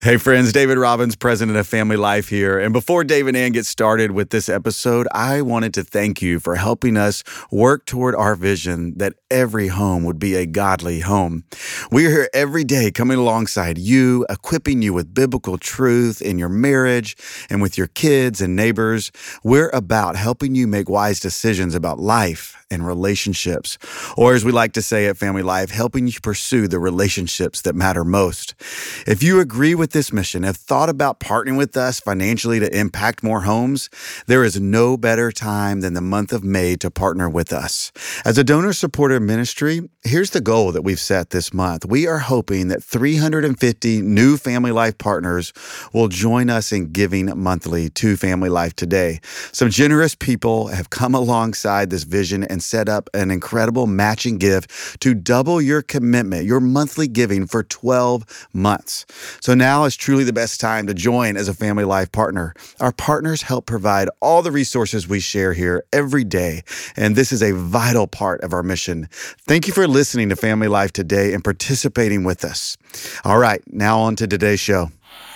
Hey friends, David Robbins, president of Family Life here. And before Dave and Ann get started with this episode, I wanted to thank you for helping us work toward our vision that every home would be a godly home. We are here every day coming alongside you, equipping you with biblical truth in your marriage and with your kids and neighbors. We're about helping you make wise decisions about life and relationships, or as we like to say at Family Life, helping you pursue the relationships that matter most. If you agree with this mission, have thought about partnering with us financially to impact more homes, there is no better time than the month of May to partner with us. As a donor-supported ministry, here's the goal that we've set this month. We are hoping that 350 new Family Life partners will join us in giving monthly to Family Life today. Some generous people have come alongside this vision and set up an incredible matching gift to double your commitment, your monthly giving for 12 months. So now is truly the best time to join as a Family Life partner. Our partners help provide all the resources we share here every day, and this is a vital part of our mission. Thank you for listening to Family Life today and participating with us. All right, now on to today's show.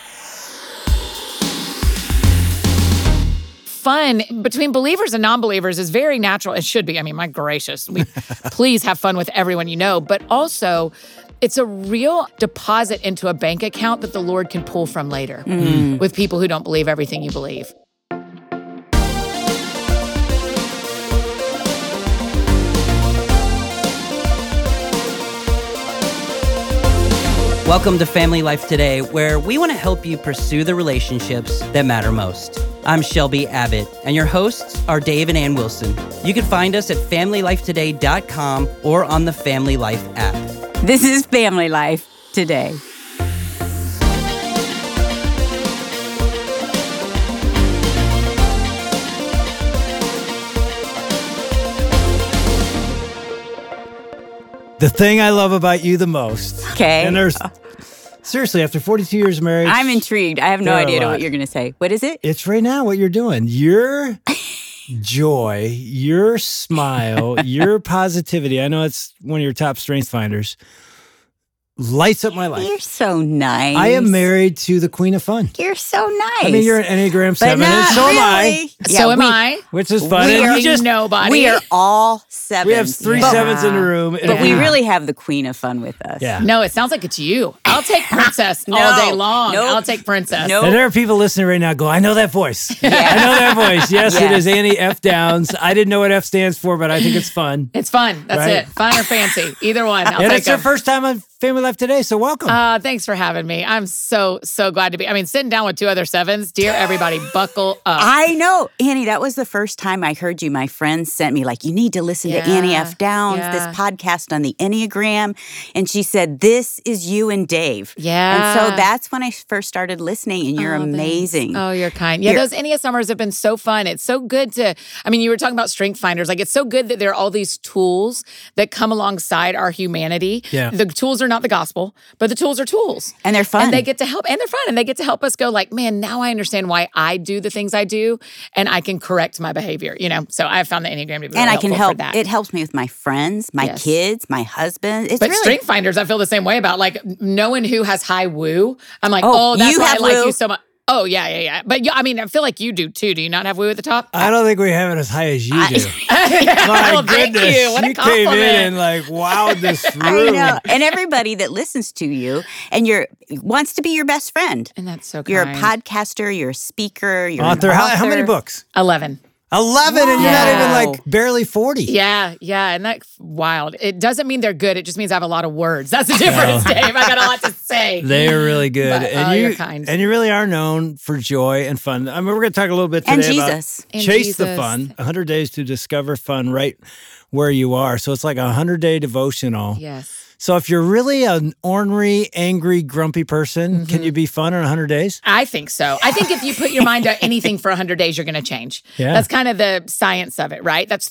Fun between believers and non-believers is very natural. It should be. I mean, my gracious, please have fun with everyone you know, but also it's a real deposit into a bank account that the Lord can pull from later with people who don't believe everything you believe. Welcome to Family Life Today, where we want to help you pursue the relationships that matter most. I'm Shelby Abbott, and your hosts are Dave and Ann Wilson. You can find us at FamilyLifeToday.com or on the Family Life app. This is Family Life Today. The thing I love about you the most. Okay. And there's, seriously, after 42 years of marriage. I'm intrigued. I have no there are a idea lot. what you're going to say. What is it? It's right now what you're doing. Your joy, your smile, your positivity. I know it's one of your top strength finders. Lights up my life. You're so nice. I am married to the Queen of Fun. You're so nice. I mean, you're an Enneagram 7, but and not so am I. really. So am I. Which is fun. We And are you just, nobody. We are all sevens. we have three But- sevens in the room. But we really have the Queen of Fun with us. Yeah. No, it sounds like it's you. I'll take princess all No. day long. Nope. I'll take princess. Nope. And there are people listening right now go, I know that voice. I know that voice. Yes, it is Annie F. Downs. I didn't know what F stands for, but I think it's fun. It's fun. That's Right. it. Fun or fancy. Either one. I'll And take it's your them. first time on Family Life Today, so welcome. Thanks for having me. I'm so glad to be. I mean, sitting down with two other sevens. Dear everybody, buckle up. I know. Annie, that was the first time I heard you. My friend sent me, like, you need to listen to Annie F. Downs, this podcast on the Enneagram. And she said, this is you and Dave. Yeah. And so that's when I first started listening, and you're amazing. Thanks. Oh, you're kind. Yeah, those Ennea summers have been so fun. It's so good to, I mean, you were talking about strength finders. Like, it's so good that there are all these tools that come alongside our humanity. Yeah. The tools are not the gospel, but the tools are tools. And they're fun. And they get to help, and they're fun. And they get to help us go like, man, now I understand why I do the things I do, and I can correct my behavior, you know? So I found the Enneagram to be really and I can helpful help. for that. It helps me with my friends, my kids, my husband. It's But really strength finders, I feel the same way about, like, knowing who has high woo. I'm like, Oh, that's you why I have like woo? you so much. Oh, yeah. But I mean, I feel like you do too. Do you not have woo at the top? I don't think we have it as high as you do. Well, thank Goodness, you. What a you compliment. came in and like wowed this room. I know. And everybody that listens to you and wants to be your best friend. And that's so kind. You're a podcaster, you're a speaker, you're Author. an author. How many books? 11. 11, and you're not even Wow. like barely 40. Yeah. And that's wild. It doesn't mean they're good. It just means I have a lot of words. That's the difference, Dave. I got a lot to say. They are really good. But, and you're kind. And you really are known for joy and fun. I mean, we're going to talk a little bit today And about Jesus. And Chase the Jesus. Fun, 100 Days to Discover Fun right where you are. So it's like a 100-day devotional. Yes. So if you're really an ornery, angry, grumpy person, can you be fun in 100 days? I think so. I think if you put your mind to anything for 100 days, you're going to change. Yeah. That's kind of the science of it, right? That's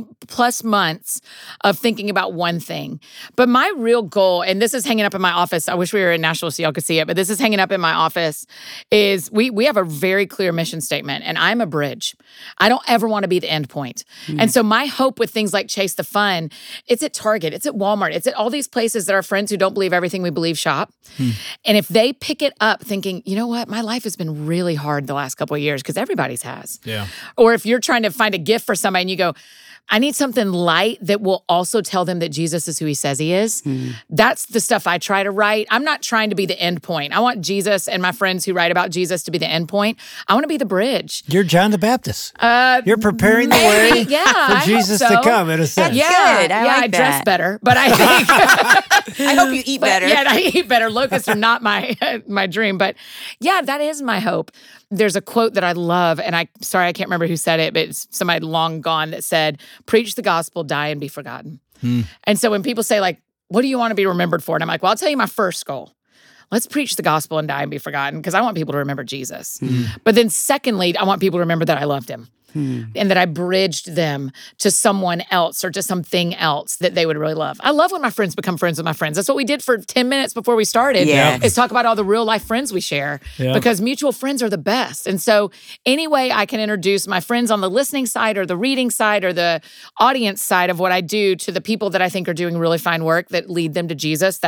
3+ months of thinking about one thing. But my real goal, and this is hanging up in my office, I wish we were in Nashville so y'all could see it, but this is hanging up in my office, is we have a very clear mission statement, and I'm a bridge. I don't ever want to be the end point. And so my hope with things like Chase the Fun, it's at Target, it's at Walmart, it's at all these places that our friends who don't believe everything we believe shop. And if they pick it up thinking, you know what, my life has been really hard the last couple of years, because everybody's has. Yeah. Or if you're trying to find a gift for somebody and you go, I need something light that will also tell them that Jesus is who he says he is. That's the stuff I try to write. I'm not trying to be the end point. I want Jesus and my friends who write about Jesus to be the end point. I want to be the bridge. You're John the Baptist. You're preparing the way for Jesus to come, in a sense. Good. I like I dress that. better, but I think I hope you eat better. Yeah, and I eat better. Locusts are not my dream, but yeah, that is my hope. There's a quote that I love, and I can't remember who said it, but it's somebody long gone that said, "Preach the gospel, die and be forgotten." And so when people say, like, what do you want to be remembered for? And I'm like, well, I'll tell you my first goal. Let's preach the gospel and die and be forgotten, because I want people to remember Jesus. But then secondly, I want people to remember that I loved him. And that I bridged them to someone else or to something else that they would really love. I love when my friends become friends with my friends. That's what we did for 10 minutes before we started, is talk about all the real life friends we share, because mutual friends are the best. And so any way I can introduce my friends on the listening side or the reading side or the audience side of what I do to the people that I think are doing really fine work that lead them to Jesus,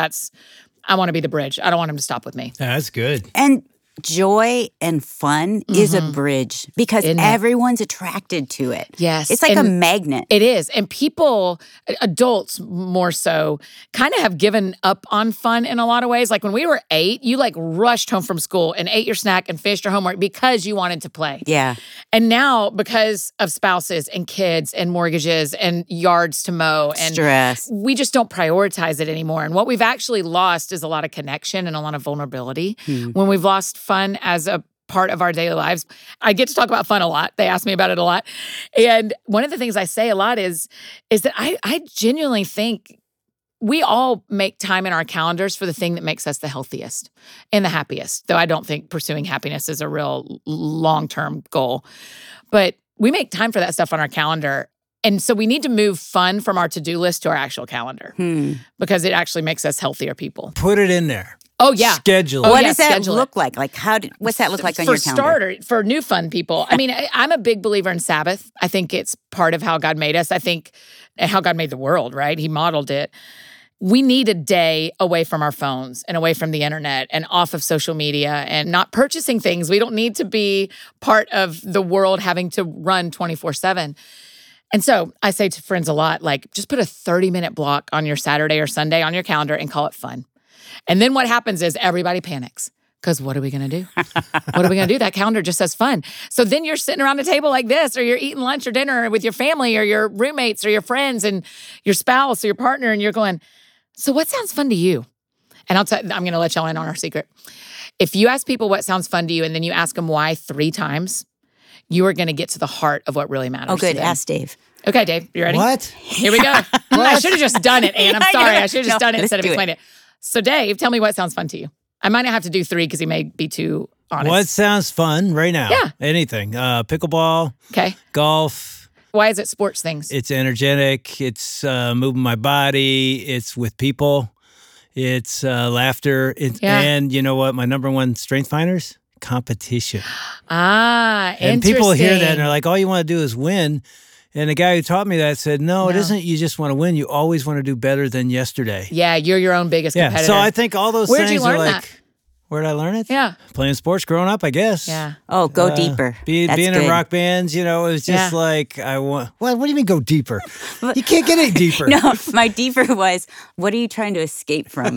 I want to be the bridge. I don't want them to stop with me. Yeah, that's good. And joy and fun is a bridge, because everyone's attracted to it. Yes. It's like a magnet. It is. And people, adults more so, kind of have given up on fun in a lot of ways. Like when we were 8, you like rushed home from school and ate your snack and finished your homework because you wanted to play. Yeah. And now, because of spouses and kids and mortgages and yards to mow and stress, we just don't prioritize it anymore. And what we've actually lost is a lot of connection and a lot of vulnerability. When we've lost fun as a part of our daily lives. I get to talk about fun a lot. They ask me about it a lot. And one of the things I say a lot is that I genuinely think we all make time in our calendars for the thing that makes us the healthiest and the happiest, though I don't think pursuing happiness is a real long-term goal. But we make time for that stuff on our calendar. And so we need to move fun from our to-do list to our actual calendar because it actually makes us healthier people. Put it in there. Oh, yeah. Schedule. What does that look like? Like, what's that look like on your calendar? For new fun people, I mean, I'm a big believer in Sabbath. I think it's part of how God made us. I think how God made the world, right? He modeled it. We need a day away from our phones and away from the internet and off of social media and not purchasing things. We don't need to be part of the world having to run 24/7. And so I say to friends a lot, like, just put a 30-minute block on your Saturday or Sunday on your calendar and call it fun. And then what happens is everybody panics, because what are we going to do? What are we going to do? That calendar just says fun. So then you're sitting around a table like this, or you're eating lunch or dinner with your family or your roommates or your friends and your spouse or your partner, and you're going, so what sounds fun to you? And I'm going to let y'all in on our secret. If you ask people what sounds fun to you and then you ask them why 3 times, you are going to get to the heart of what really matters. Oh, good. To them. Ask Dave. Okay, Dave, you ready? What? Here we go. I should have just done it, Ann. I'm sorry. I should have just done it instead of do it. explaining it. So, Dave, tell me what sounds fun to you. I might not have to do 3 because he may be too honest. What sounds fun right now? Yeah. Anything. Pickleball, Okay. golf. Why is it sports things? It's energetic. It's moving my body. It's with people. It's laughter. And you know what? My number one strength finders? Competition. Interesting. And people hear that and they're like, all you want to do is win. And the guy who taught me that said, no, it isn't you just want to win. You always want to do better than yesterday. Yeah, you're your own biggest competitor. So I think all those Where'd things you learn are like, that? Where'd I learn it? Yeah. Playing sports growing up, I guess. Yeah. Oh, go deeper. Being That's in good. rock bands, it was just like, what do you mean go deeper? You can't get any deeper. No, my deeper was, what are you trying to escape from?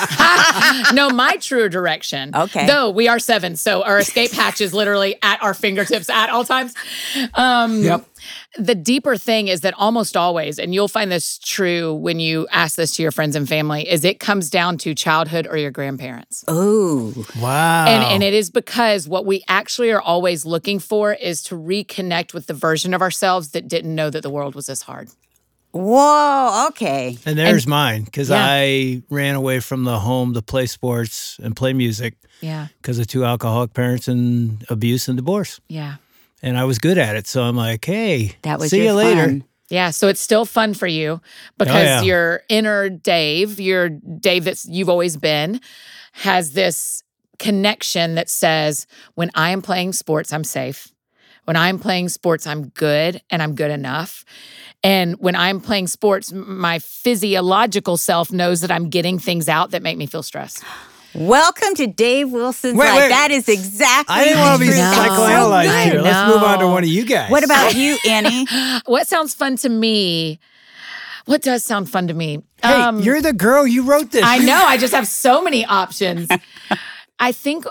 No, my true direction. Okay. Though we are 7, so our escape hatch is literally at our fingertips at all times. Yep. The deeper thing is that almost always, and you'll find this true when you ask this to your friends and family, is it comes down to childhood or your grandparents. Oh. Wow. And it is because what we actually are always looking for is to reconnect with the version of ourselves that didn't know that the world was this hard. Whoa, okay. And there's mine, because Yeah. I ran away from the home to play sports and play music Yeah. because of 2 alcoholic parents and abuse and divorce. Yeah. And I was good at it. So I'm like, hey, That was see your you later. fun. Yeah, so it's still fun for you because your inner Dave, your Dave that you've always been, has this connection that says, when I am playing sports, I'm safe. When I'm playing sports, I'm good and I'm good enough. And when I'm playing sports, my physiological self knows that I'm getting things out that make me feel stressed. Welcome to Dave Wilson's life. Wait. That is exactly. I didn't want to be know. psychoanalyzed here. Let's I move on to know. one of you guys. What about you, Annie? What sounds fun to me? What does sound fun to me? Hey, you're the girl. You wrote this. I know. I just have so many options. I think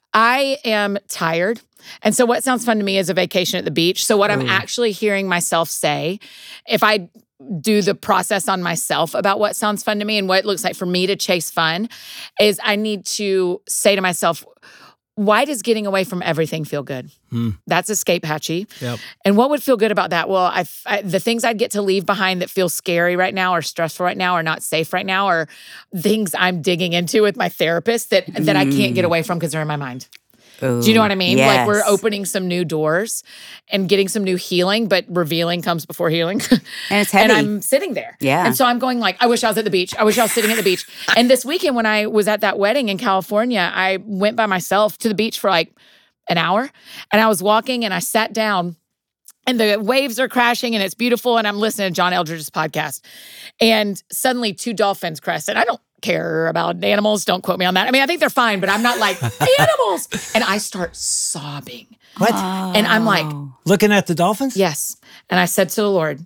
I am tired. And so what sounds fun to me is a vacation at the beach. So what I'm actually hearing myself say, if I do the process on myself about what sounds fun to me and what it looks like for me to chase fun, is I need to say to myself, why does getting away from everything feel good? That's escape hatchy. Yep. And what would feel good about that? Well, the things I'd get to leave behind that feel scary right now or stressful right now or not safe right now are things I'm digging into with my therapist that I can't get away from because they're in my mind. Ooh, Do you know what I mean? yes. Like we're opening some new doors and getting some new healing, but revealing comes before healing. And it's heavy. And I'm sitting there. Yeah. And so I'm going like, I wish I was at the beach. I wish I was sitting at the beach. And this weekend when I was at that wedding in California, I went by myself to the beach for like an hour. And I was walking and I sat down and the waves are crashing and it's beautiful. And I'm listening to John Eldridge's podcast. And suddenly 2 dolphins crested. I don't care about animals. Don't quote me on that. I mean, I think they're fine, but I'm not like, animals. And I start sobbing. What? And I'm like, Looking at the dolphins? yes. And I said to the Lord,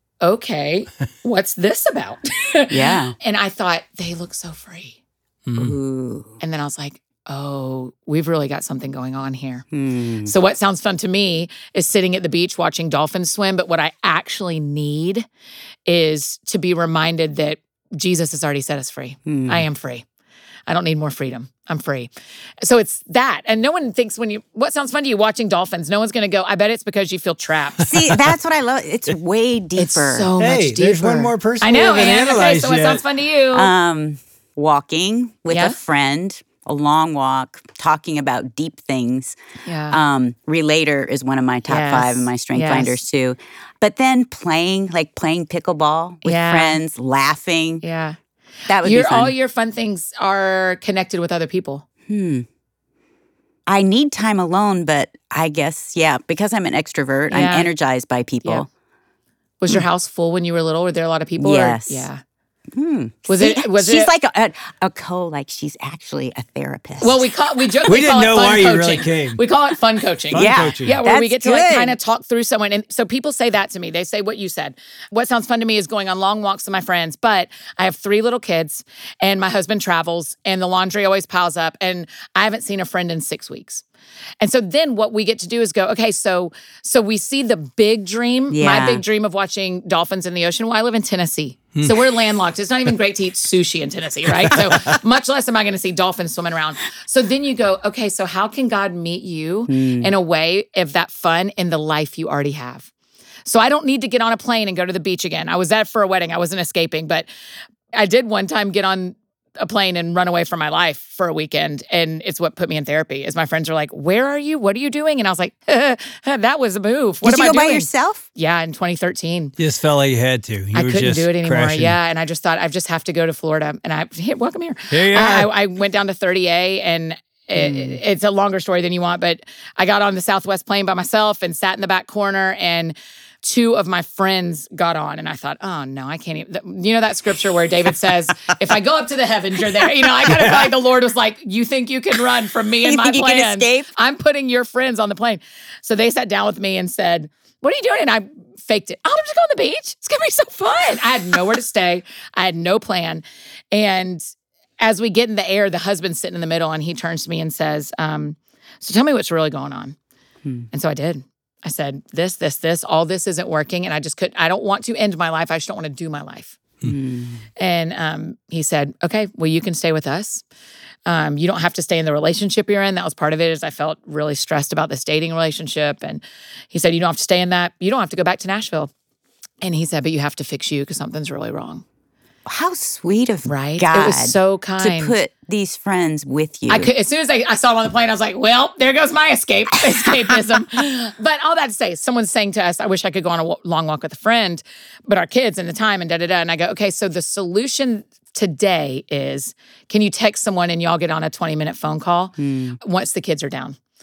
okay, what's this about? Yeah. And I thought, they look so free. Ooh. And then I was like, oh, we've really got something going on here. Hmm. So what sounds fun to me is sitting at the beach watching dolphins swim. But what I actually need is to be reminded that Jesus has already set us free. I am free. I don't need more freedom. I'm free. So it's that. And no one thinks what sounds fun to you watching dolphins? No one's going to go, I bet it's because you feel trapped. See, that's what I love. It's way deeper. It's so Hey, much deeper. there's one more person I we know. haven't And okay, analyzed so what yet. sounds fun to you? Walking with Yeah. a friend, a long walk, talking about deep things. Yeah. Relator is one of my top Yes. 5 and my strength Yes. finders too. But then playing pickleball with Yeah. friends, laughing. Yeah. That would be fun. All your fun things are connected with other people. I need time alone, but I guess, yeah, because I'm an extrovert, I'm Yeah. energized by people. Yeah. Was your house full when you were little? Were there a lot of people? or- Yes. Yeah. Was Was she's it- like like she's actually a therapist. Well, we joke. We We didn't call it know fun why you coaching. really came. We call it fun coaching. Fun Yeah. coaching. Yeah, where we That's get to good. kind of talk through someone. And so people say that to me. They say what you said. What sounds fun to me is going on long walks with my friends. But I have 3 little kids and my husband travels and the laundry always piles up and I haven't seen a friend in 6 weeks. And so then what we get to do is go, okay, so we see the big dream, my Yeah. big dream of watching dolphins in the ocean. Well, I live in Tennessee. So we're landlocked. It's not even great to eat sushi in Tennessee, right? So much less am I going to see dolphins swimming around. So then you go, okay, so how can God meet you in a way of that fun in the life you already have? So I don't need to get on a plane and go to the beach again. I was at for a wedding. I wasn't escaping, but I did one time get on a plane and run away from my life for a weekend. And it's what put me in therapy is my friends are like, where are you? What are you doing? And I was like, that was a move. What Did am you I go doing? by yourself? Yeah, in 2013. You just felt like you had to. You I were couldn't just do it anymore. crashing. Yeah. And I just thought, I just have to go to Florida. And welcome here. Here you are. I went down to 30A and it's a longer story than you want, but I got on the Southwest plane by myself and sat in the back corner and 2 of my friends got on and I thought, oh no, I can't even. You know that scripture where David says, if I go up to the heavens, you're there. You know, I kind of felt like the Lord was like, you think you can run from me and You my think you can plans? escape? I'm putting your friends on the plane. So they sat down with me and said, what are you doing? And I faked it. Oh, I'm just going to the beach. It's going to be so fun. I had nowhere to stay. I had no plan. And as we get in the air, the husband's sitting in the middle and he turns to me and says, so tell me what's really going on. And so I did. I said, this, all this isn't working. And I don't want to end my life. I just don't want to do my life. And he said, okay, well, you can stay with us. You don't have to stay in the relationship you're in. That was part of it is I felt really stressed about this dating relationship. And he said, you don't have to stay in that. You don't have to go back to Nashville. And he said, but you have to fix you because something's really wrong. How sweet of Right? God. It was so kind. To put these friends with you. As soon as I saw him on the plane, I was like, well, there goes my escapism. But all that to say, someone's saying to us, I wish I could go on a long walk with a friend, but our kids and the time and da-da-da. And I go, okay, so the solution today is, can you text someone and y'all get on a 20-minute phone call once the kids are down?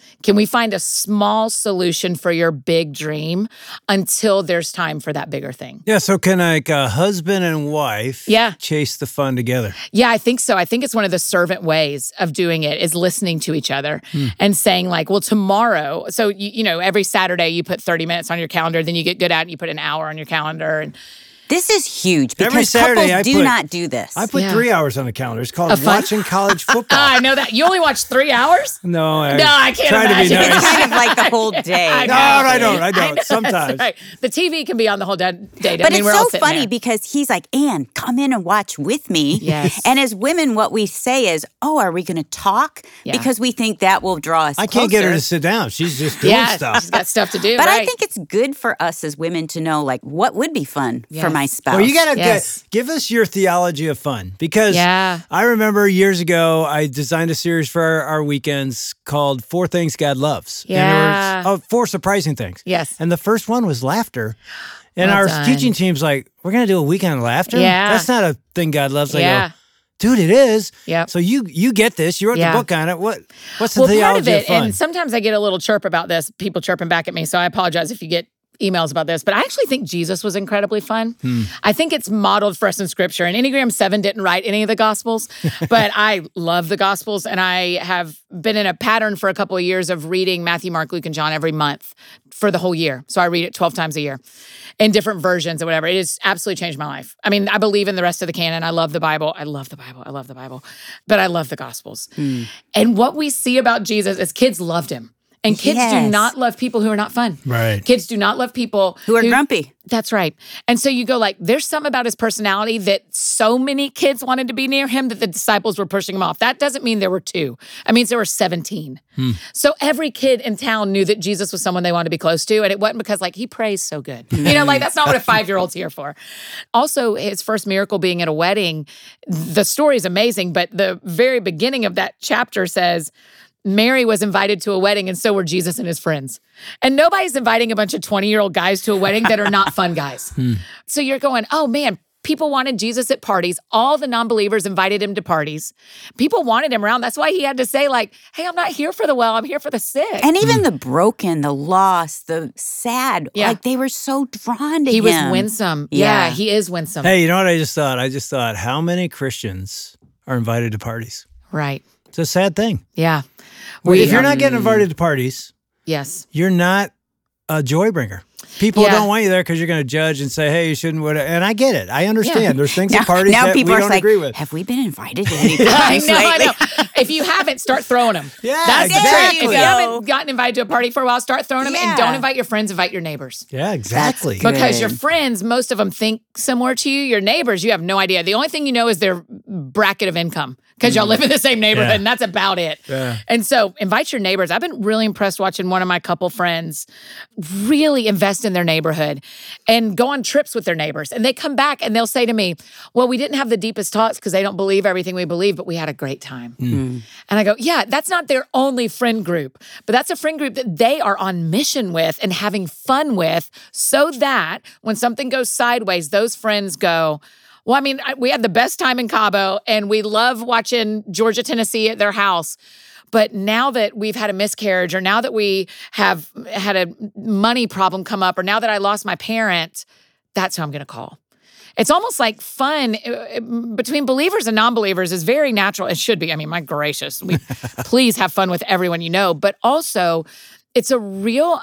Can we find a small solution for your big dream until there's time for that bigger thing? Yeah, so can like a husband and wife chase the fun together? Yeah, I think so. I think it's one of the servant ways of doing it is listening to each other and saying like, well, tomorrow, so you know, every Saturday you put 30 minutes on your calendar, then you get good at it and you put an hour on your calendar. And this is huge because Every Saturday couples do not do this. I put 3 hours on the calendar. It's called watching college football. I know that. You only watch 3 hours? No, I can't try imagine. To be nice. It's kind of like the whole day. No, I don't. Sometimes. Right. The TV can be on the whole day. But it's so funny because he's like, Ann, come in and watch with me. Yes. And as women, what we say is, oh, are we going to talk? Yeah. Because we think that will draw us I can't get her closer. to sit down. She's just doing stuff. She's got stuff to do. But right. I think it's good for us as women to know, like, what would be fun for my spouse. Well, you got to Yes. give us your theology of fun because Yeah. I remember years ago I designed a series for our weekends called 4 Things God Loves. Yeah. And there were 4 surprising things. Yes. And the first one was laughter. And Well our done. teaching team's like, we're going to do a weekend of laughter? Yeah. That's not a thing God loves. I Yeah. go, dude, it is. Yep. So you get this. You wrote Yeah. the book on it. What's the Well, part theology of it, fun? and sometimes I get a little chirp about this, people chirping back at me, so I apologize if you get emails about this, but I actually think Jesus was incredibly fun. I think it's modeled for us in Scripture, and Enneagram 7 didn't write any of the Gospels, but I love the Gospels, and I have been in a pattern for a couple of years of reading Matthew, Mark, Luke, and John every month for the whole year. So I read it 12 times a year in different versions or whatever. It has absolutely changed my life. I mean, I believe in the rest of the canon. I love the Bible. I love the Bible, but I love the Gospels. And what we see about Jesus is kids loved him. And kids do Yes. not love people who are not fun. Right. Kids do not love people who are grumpy. That's right. And so you go like, there's something about his personality that so many kids wanted to be near him that the disciples were pushing him off. That doesn't mean there were 2. It means there were 17. So every kid in town knew that Jesus was someone they wanted to be close to. And it wasn't because like, he prays so good. You know, like that's not what a 5-year-old's here for. Also, his first miracle being at a wedding, the story is amazing, but the very beginning of that chapter says, Mary was invited to a wedding, and so were Jesus and his friends. And nobody's inviting a bunch of 20-year-old guys to a wedding that are not fun guys. So you're going, oh man, people wanted Jesus at parties. All the non-believers invited him to parties. People wanted him around. That's why he had to say like, hey, I'm not here for the well, I'm here for the sick. And even the broken, the lost, the sad, like they were so drawn to him. He was winsome. Yeah, he is winsome. Hey, you know what I just thought? I just thought, how many Christians are invited to parties? Right. It's a sad thing. Yeah. If you're not getting invited to parties, yes, you're not a joy bringer. People don't want you there because you're going to judge and say, hey, you shouldn't. And I get it. I understand. Yeah. There's things at parties that we don't agree with. Have we been invited to any I parties know. lately? If you haven't, start throwing them. Yeah, That's exactly. the trick. If you There you haven't go. gotten invited to a party for a while, start throwing them and Yeah. don't invite your friends, invite your neighbors. Yeah, exactly. That's Because your Good. friends, most of them think similar to you. Your neighbors, you have no idea. The only thing you know is their bracket of income because y'all live in the same neighborhood Yeah. and that's about it. Yeah. And so invite your neighbors. I've been really impressed watching one of my couple friends really invest in their neighborhood and go on trips with their neighbors. And they come back and they'll say to me, well, we didn't have the deepest talks because they don't believe everything we believe, but we had a great time. And I go, yeah, that's not their only friend group, but that's a friend group that they are on mission with and having fun with so that when something goes sideways, those friends go, well, I mean, we had the best time in Cabo and we love watching Georgia, Tennessee at their house. But now that we've had a miscarriage or now that we have had a money problem come up or now that I lost my parent, that's who I'm going to call. It's almost like fun between believers and non-believers is very natural. It should be. I mean, my gracious, please have fun with everyone you know. But also, it's a real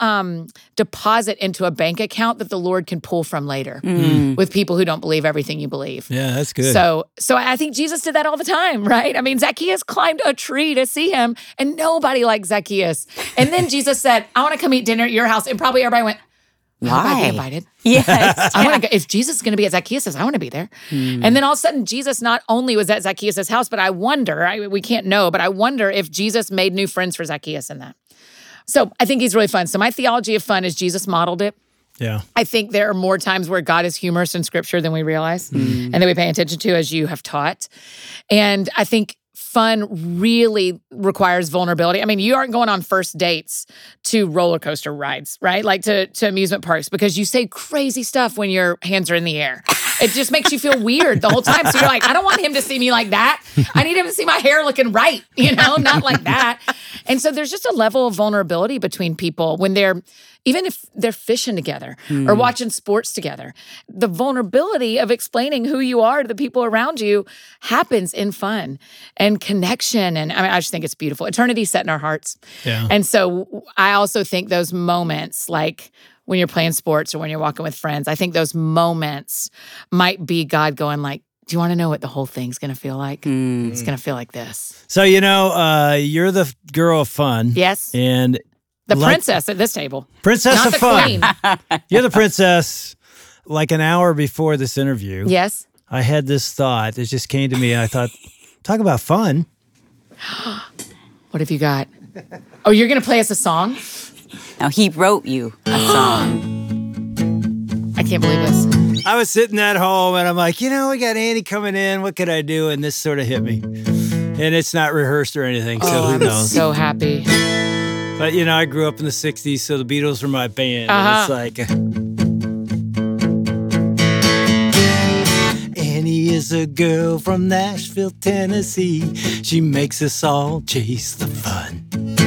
deposit into a bank account that the Lord can pull from later with people who don't believe everything you believe. Yeah, that's good. So I think Jesus did that all the time, right? I mean, Zacchaeus climbed a tree to see him, and nobody liked Zacchaeus. And then Jesus said, I want to come eat dinner at your house. And probably everybody went, how about I get invited? Yes. I want to go. If Jesus is going to be at Zacchaeus' I want to be there. And then all of a sudden, Jesus not only was at Zacchaeus' house, but I wonder, we can't know, but I wonder if Jesus made new friends for Zacchaeus in that. So I think he's really fun. So my theology of fun is Jesus modeled it. Yeah. I think there are more times where God is humorous in Scripture than we realize and that we pay attention to, as you have taught. And I think fun really requires vulnerability. I mean, you aren't going on first dates to roller coaster rides, right? Like to amusement parks because you say crazy stuff when your hands are in the air. It just makes you feel weird the whole time. So you're like, I don't want him to see me like that. I need him to see my hair looking right, not like that. And so there's just a level of vulnerability between people when even if they're fishing together or watching sports together. The vulnerability of explaining who you are to the people around you happens in fun and connection. And I just think it's beautiful. Eternity's set in our hearts. Yeah. And so I also think those moments, like when you're playing sports or when you're walking with friends, I think those moments might be God going like, do you want to know what the whole thing's going to feel like? It's going to feel like this. So, you're the girl of fun. Yes. And the princess at this table. Princess Not of the fun. queen. You're the princess. Like an hour before this interview, Yes. I had this thought. It just came to me. I thought, talk about fun. What have you got? Oh, you're going to play us a song? Now, he wrote you a song. I can't believe this. I was sitting at home and I'm like, we got Andy coming in. What could I do? And this sort of hit me. And it's not rehearsed or anything, so who I'm knows? so happy. But, I grew up in the 60s, so the Beatles were my band. And it's like... Annie is a girl from Nashville, Tennessee. She makes us all chase the fun.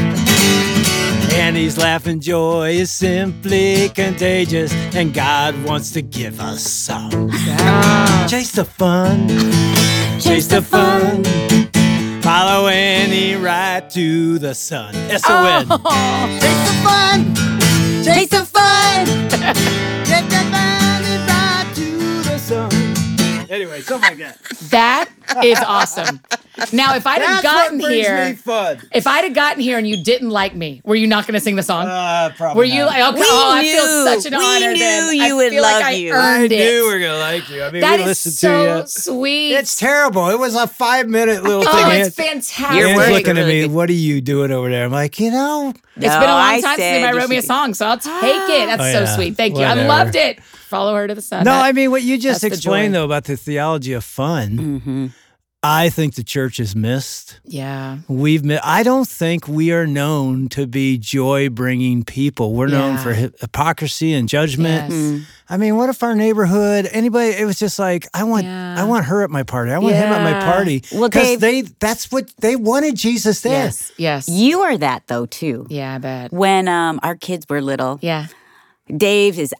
Annie's laughing joy is simply contagious, and God wants to give us some. Yeah. Chase the fun, chase the fun. Follow Annie right to the sun. S-O-N. Oh. Chase the fun, chase the fun. Get the fun right to the sun. Anyway, something like that. That is awesome. Now, if I'd have gotten here, if I'd have gotten here and you didn't like me, were you not going to sing the song? Probably Were you not. like, okay, I feel such an honor. We then. knew you I would feel love like you. I earned I it. knew we were going to like you. I mean, That we is listened so to sweet. you. It's terrible. It was a 5-minute little oh, thing. it's fantastic. You're Anne's working looking at really me, good. what are you doing over there? I'm like, It's been a No, long I time since said anybody you wrote me a should- song, so I'll take it. That's Oh, so yeah. sweet. Thank you. Whatever. I loved it. Follow her to the sun. No, That- I mean, what you just that's the explained, joy. though, about the theology of fun, Mm-hmm. I think the church has missed. Yeah. I don't think we are known to be joy-bringing people. We're known Yeah. for hypocrisy and judgment. Yes. I mean, what if our neighborhood, anybody, it was just like, I want her at my party. I want him at my Yeah. party. Well, Because Dave- that's what they wanted Jesus there. Yes. Yes. You are that, though, too. Yeah, I bet. When our kids were little, Yeah. Dave is,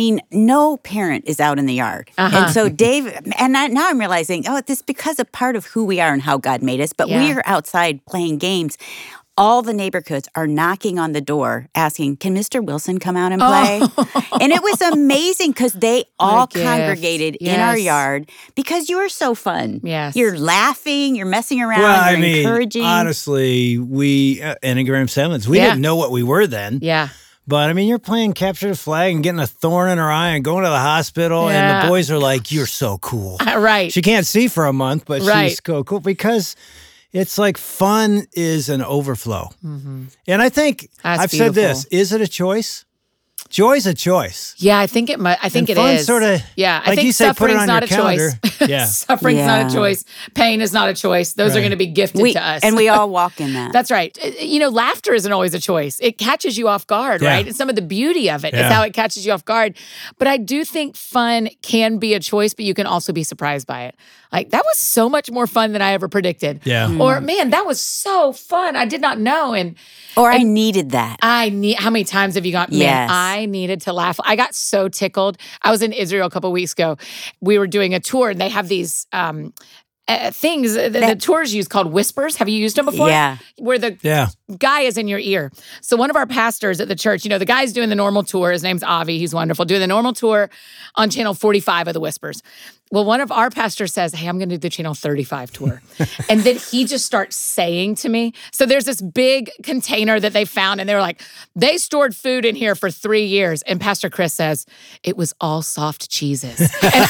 no parent is out in the yard. Uh-huh. And so Dave, now I'm realizing, this is because of part of who we are and how God made us. But Yeah. we are outside playing games. All the neighborhoods are knocking on the door asking, can Mr. Wilson come out and play? And it was amazing because they all gift. congregated in our Yes. yard because you were so fun. Yes. You're laughing, you're messing around, Well, you're I mean, encouraging. honestly, we, Enneagram 7s, we Yeah. didn't know what we were then. Yeah. But I mean, you're playing capture the flag and getting a thorn in her eye and going to the hospital, and Yeah. the boys are like, "You're so cool." Right. She can't see for a month, but Right. she's so cool because it's like fun is an overflow. And I think That's I've said this: beautiful. is it a choice? Joy's a choice. Yeah, I think it might. I think And it fun is. sorta, Yeah, I like think you say, put it suffering's on not your a choice. calendar. Yeah. Suffering's not a Yeah. choice. Pain is not a choice. Those are Right. going to be gifted to us. And we all walk in that. That's right. Laughter isn't always a choice. It catches you off guard, Yeah. right? And some of the beauty of it is Yeah. how it catches you off guard. But I do think fun can be a choice, but you can also be surprised by it. Like, that was so much more fun than I ever predicted. Yeah. Or, man, that was so fun. I did not know. And Or I needed that. how many times have you got, man, Yes. I needed to laugh. I got so tickled. I was in Israel a couple of weeks ago. We were doing a tour and they have these things the tours use called whispers. Have you used them before? Yeah. Where the Yeah. guy is in your ear. So one of our pastors at the church, the guy's doing the normal tour. His name's Avi. He's wonderful. Doing the normal tour on channel 45 of the Whispers. Well, one of our pastors says, hey, I'm going to do the channel 35 tour. And then he just starts saying to me, so there's this big container that they found and they were like, they stored food in here for 3 years. And Pastor Chris says, it was all soft cheeses. And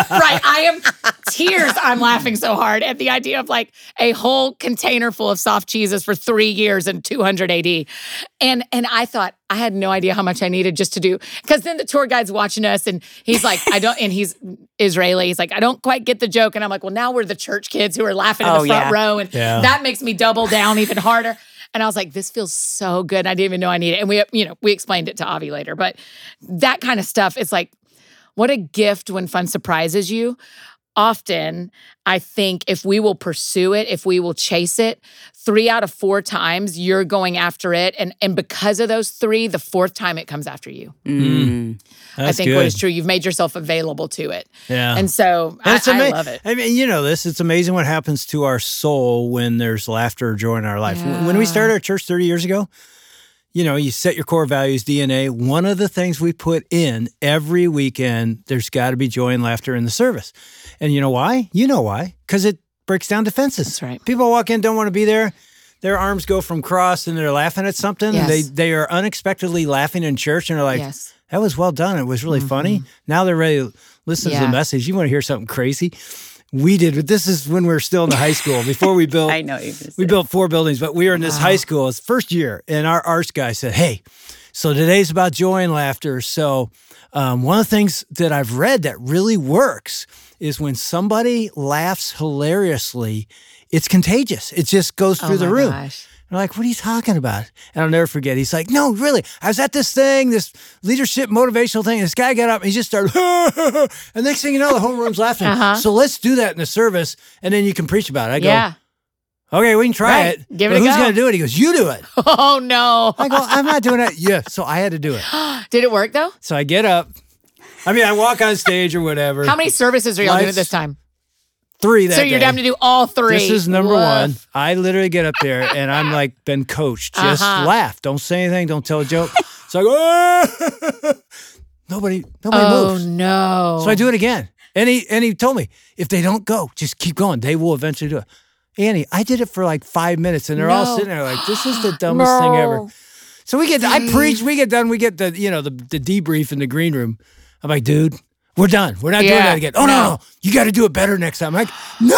I am tears. I'm laughing so hard at the idea of like a whole container full of soft cheeses for 3 years in 200 AD. And I thought, I had no idea how much I needed just to do, because then the tour guide's watching us and he's like, and he's Israeli. He's like, I don't quite get the joke. And I'm like, well, now we're the church kids who are laughing in the front row. And that makes me double down even harder. And I was like, this feels so good. I didn't even know I needed it. And we explained it to Avi later. But that kind of stuff, it's like, What a gift when fun surprises you. Often, I think if we will pursue it, if we will chase it, 3 out of 4 times you're going after it. And because of those 3, the 4th time it comes after you. I think what is true, you've made yourself available to it. Yeah. And so I love it. I mean, you know this, it's amazing what happens to our soul when there's laughter or joy in our life. Yeah. When we started our church 30 years ago, you know, you set your core values, DNA. One of the things we put in every weekend, there's got to be joy and laughter in the service. And you know why? You know why? Because it breaks down defenses. That's right. People walk in, don't want to be there. Their arms go from cross and they're laughing at something. Yes. They are unexpectedly laughing in church and they're like, Yes. that was well done. It was really funny. Now they're ready to listen to the message. You want to hear something crazy? We did, but this is when we were still in the high school. Before we built, I know we built 4 buildings, but we were in this high school. It's first year, and our arts guy said, "Hey, so today's about joy and laughter. So one of the things that I've read that really works is when somebody laughs hilariously, it's contagious. It just goes through the room." Gosh. And I'm like, what are you talking about? And I'll never forget. He's like, no, really. I was at this thing, this leadership motivational thing. And this guy got up and he just started, and next thing you know, the whole room's laughing. So let's do that in the service, and then you can preach about it. I go, okay, we can try it. Give it but a who's go. going to do it? He goes, you do it. Oh, no. I go, I'm not doing it. Yeah. So I had to do it. Did it work, though? So I get up. I mean, I walk on stage or whatever. How many services are y'all doing at this time? 3 that So you're day. down to do all 3. This is number Woof. 1. I literally get up there and I'm like been coached. Just laugh. Don't say anything. Don't tell a joke. So I go, ah! Nobody Oh, moves. no. So I do it again. And he told me, if they don't go, just keep going. They will eventually do it. Annie, I did it for like 5 minutes and they're all sitting there like, this is the dumbest thing ever. So I preach, we get done, we get the debrief in the green room. I'm like, dude, we're done. We're not doing that again. Oh, no. You got to do it better next time. I'm like, no,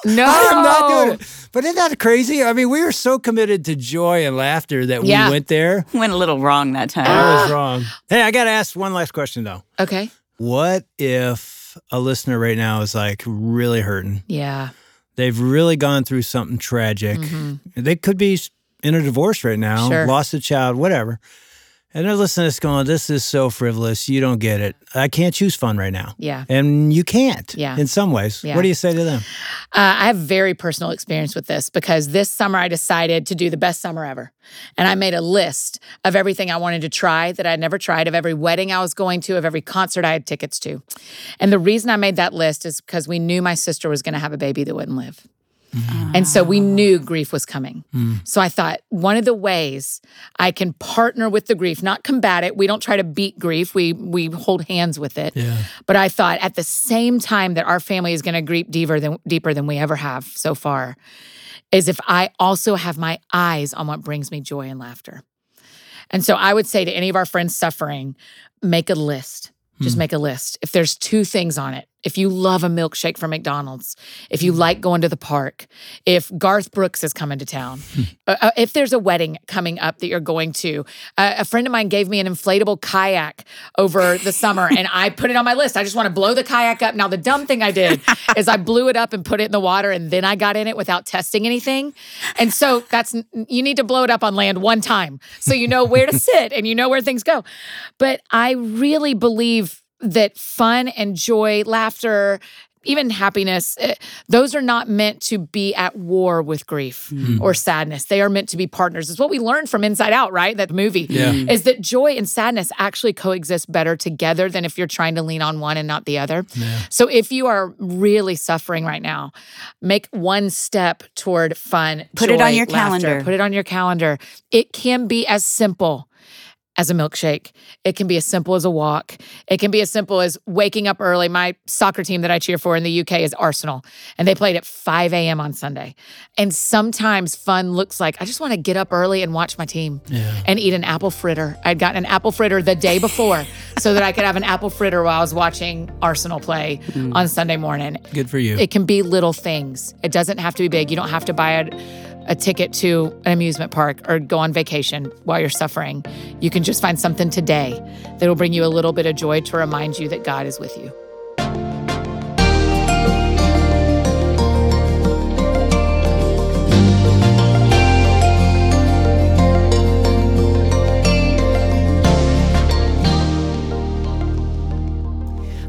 I am not doing it. But isn't that crazy? I mean, we were so committed to joy and laughter that we went there. Went a little wrong that time. I was wrong. Hey, I got to ask one last question, though. Okay. What if a listener right now is like really hurting? Yeah. They've really gone through something tragic. They could be in a divorce right now, lost a child, whatever. And they're listening to this going, this is so frivolous. You don't get it. I can't choose fun right now. Yeah. And you can't in some ways. Yeah. What do you say to them? I have very personal experience with this because this summer I decided to do the best summer ever. And I made a list of everything I wanted to try that I'd never tried, of every wedding I was going to, of every concert I had tickets to. And the reason I made that list is because we knew my sister was going to have a baby that wouldn't live. And so we knew grief was coming. So I thought one of the ways I can partner with the grief, not combat it. We don't try to beat grief. We hold hands with it. Yeah. But I thought at the same time that our family is going to grieve deeper than we ever have so far, is if I also have my eyes on what brings me joy and laughter. And so I would say to any of our friends suffering, make a list. Just make a list. If there's 2 things on it, if you love a milkshake from McDonald's, if you like going to the park, if Garth Brooks is coming to town, if there's a wedding coming up that you're going to, a friend of mine gave me an inflatable kayak over the summer and I put it on my list. I just want to blow the kayak up. Now, the dumb thing I did is I blew it up and put it in the water and then I got in it without testing anything. And so you need to blow it up on land one time so you know where to sit and you know where things go. But I really believe that fun and joy, laughter, even happiness, those are not meant to be at war with grief or sadness. They are meant to be partners. It's what we learned from Inside Out, right? That movie, is that joy and sadness actually coexist better together than if you're trying to lean on one and not the other. Yeah. So if you are really suffering right now, make one step toward fun, Put joy, it on your laughter. calendar. Put it on your calendar. It can be as simple as a milkshake. It can be as simple as a walk. It can be as simple as waking up early. My soccer team that I cheer for in the UK is Arsenal, and they played at 5 a.m. on Sunday. And sometimes fun looks like, I just want to get up early and watch my team and eat an apple fritter. I'd gotten an apple fritter the day before so that I could have an apple fritter while I was watching Arsenal play on Sunday morning. Good for you. It can be little things. It doesn't have to be big. You don't have to buy a ticket to an amusement park or go on vacation while you're suffering. You can just find something today that will bring you a little bit of joy to remind you that God is with you.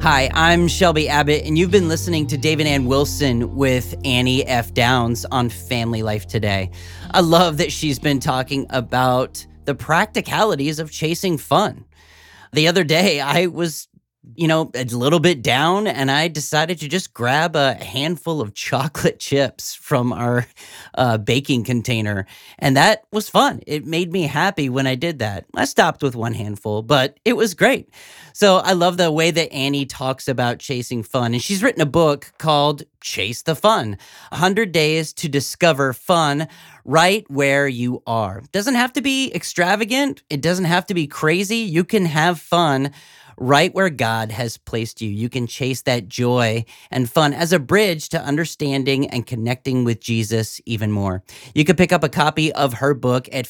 Hi, I'm Shelby Abbott, and you've been listening to Dave and Ann Wilson with Annie F. Downs on Family Life Today. I love that she's been talking about the practicalities of chasing fun. The other day, I was, a little bit down, and I decided to just grab a handful of chocolate chips from our baking container. And that was fun. It made me happy when I did that. I stopped with one handful, but it was great. So I love the way that Annie talks about chasing fun. And she's written a book called Chase the Fun, 100 Days to Discover Fun Right Where You Are. It doesn't have to be extravagant. It doesn't have to be crazy. You can have fun right where God has placed you. You can chase that joy and fun as a bridge to understanding and connecting with Jesus even more. You can pick up a copy of her book at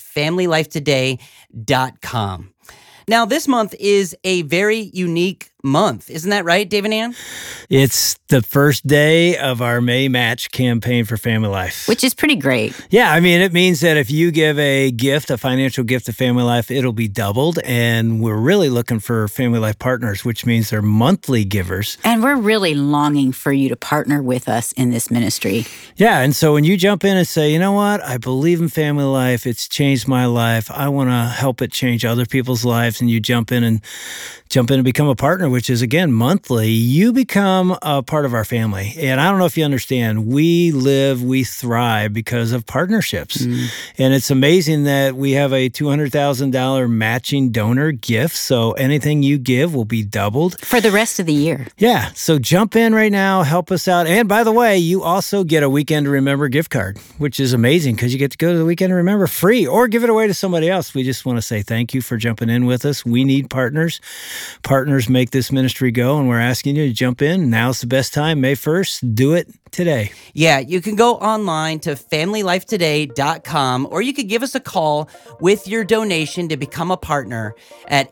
FamilyLifeToday.com. Now, this month is a very unique month. Isn't that right, Dave and Ann? It's the first day of our May Match campaign for Family Life. Which is pretty great. Yeah, I mean, it means that if you give a gift, a financial gift to Family Life, it'll be doubled. And we're really looking for Family Life partners, which means they're monthly givers. And we're really longing for you to partner with us in this ministry. Yeah, and so when you jump in and say, you know what, I believe in Family Life, it's changed my life, I want to help it change other people's lives, and you jump in and become a partner, which is, again, monthly, you become a part of our family. And I don't know if you understand, we thrive because of partnerships. And it's amazing that we have a $200,000 matching donor gift. So anything you give will be doubled. For the rest of the year. Yeah. So jump in right now, help us out. And by the way, you also get a Weekend to Remember gift card, which is amazing because you get to go to the Weekend to Remember free or give it away to somebody else. We just want to say thank you for jumping in with us. We need partners. Partners make this ministry go, and we're asking you to jump in. Now's the best time, May 1st. Do it today. Yeah, you can go online to FamilyLifeToday.com, or you could give us a call with your donation to become a partner at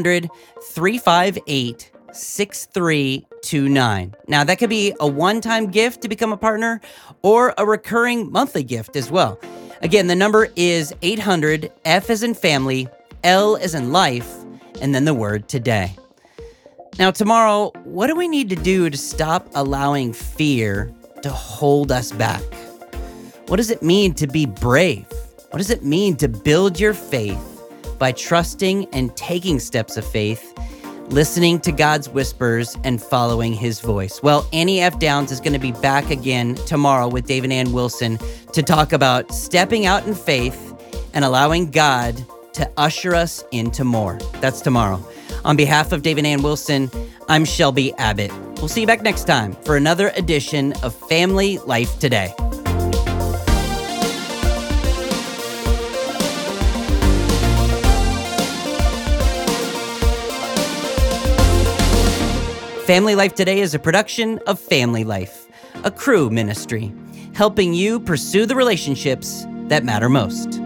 800-358-6329. Now, that could be a one-time gift to become a partner or a recurring monthly gift as well. Again, the number is 800, F as in family, L as in life, and then the word today. Now, tomorrow, what do we need to do to stop allowing fear to hold us back? What does it mean to be brave? What does it mean to build your faith by trusting and taking steps of faith, listening to God's whispers and following his voice? Well, Annie F. Downs is going to be back again tomorrow with Dave and Ann Wilson to talk about stepping out in faith and allowing God to usher us into more. That's tomorrow. On behalf of Dave and Ann Wilson, I'm Shelby Abbott. We'll see you back next time for another edition of Family Life Today. Family Life Today is a production of Family Life, a Cru ministry, helping you pursue the relationships that matter most.